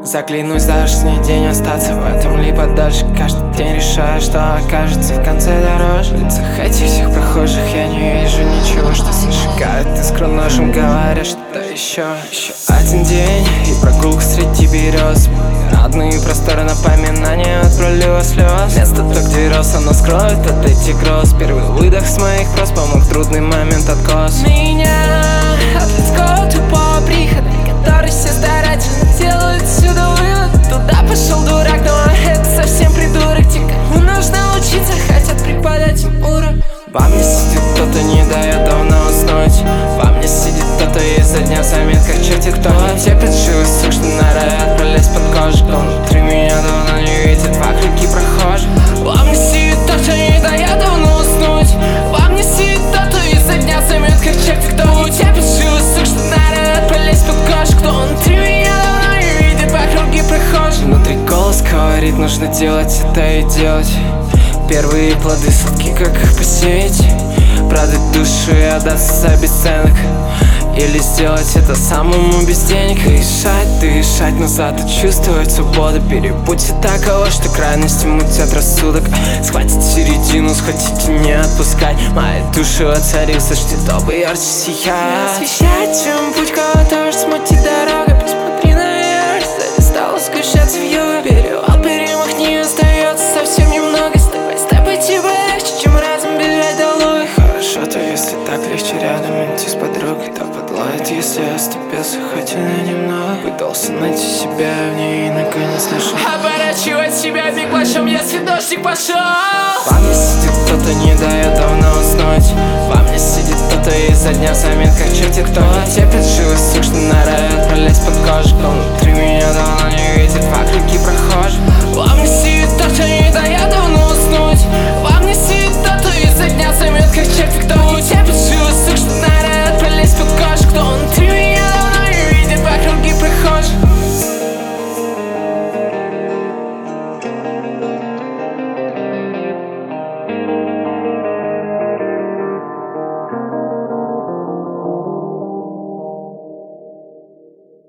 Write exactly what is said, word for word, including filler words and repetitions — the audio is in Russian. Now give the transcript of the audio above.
Заклянусь завтрашний день остаться в этом либо дальше. Каждый день решаю, что окажется в конце дорожи. В лицах этих всех прохожих я не вижу ничего, что зажигает искру ножом, говоря, что еще Еще один день и прогулка среди берез. Родные просторы напоминания отправлю слез. Место то, где рос, оно скроет от этих гроз. Первый выдох с моих прос помог в трудный момент откос. Меня от людского тупого прихода, который все старательно делают сюда вывод. Туда пошел дурак, но это совсем придурок. Те, кому нужно учиться, хотят преподать им урок. Во мне сидит кто-то, не дает давно уснуть. Во мне сидит кто-то, изо дня в заметках чертит кто. Не терпит живый сук, что норовят пролезть под кожу. Кто внутри меня давно не видит вокруг и прохожих. Во мне сидит кто-то, не дает давно уснуть. Во мне сидит кто-то, изо дня в заметках чертит кто. Не терпит живый сук, что норовят пролезть под кожу. Кто внутри меня давно не видит вокруг и прохожих. Внутри голос говорит, нужно делать это и делать. Первые плоды сладки, как их посеять. Продать душу и отдаться за бесценок. Или сделать это самому без денег. Дышать, дышать, но зато чувствовать свободу. Перепутьте такого, что крайности мутят рассудок. Схватить середину, схватить и не отпускать. Моя душа воцарился, чтобы ярче сиять. Освещать чем путь, кого тоже смутит дорога. Посмотри наверх, сзади стало сгущаться вьюга. Перевал перемахни, остается совсем немного. Типа легче, чем разом бежать долой. Хорошо-то, если так легче рядом идти с подругой. То подлает, если оступился хоть и на немного. Пытался найти себя в ней и наконец нашел. Оборачивать себя бигплащом, если дождик пошел. Во мне сидит кто-то, не дает давно уснуть. Во мне сидит кто-то, изо дня в заметках чертит кто. Не терпит живый сук, что норовят пролезть под кожу.